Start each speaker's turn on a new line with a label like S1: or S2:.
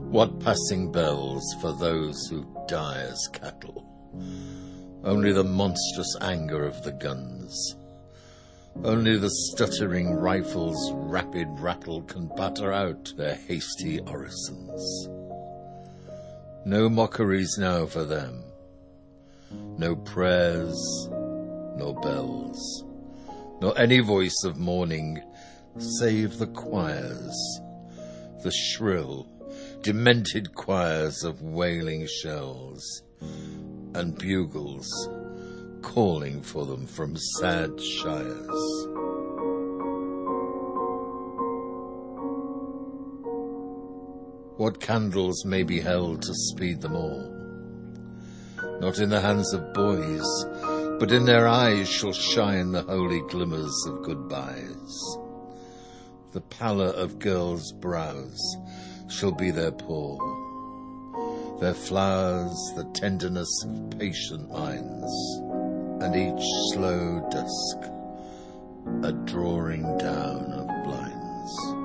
S1: What passing bells for those who die as cattle? Only the monstrous anger of the guns. Only the stuttering rifles' rapid rattle can batter out their hasty orisons. No mockeries now for them. No prayers, nor bells, nor any voice of mourning, save the choirs, the shrill, demented choirs of wailing shells, and bugles calling for them from sad shires. What candles may be held to speed them all? Not in the hands of boys, but in their eyes shall shine the holy glimmers of goodbyes. The pallor of girls' brows shall be their pall, their flowers the tenderness of patient minds, and each slow dusk a drawing down of blinds.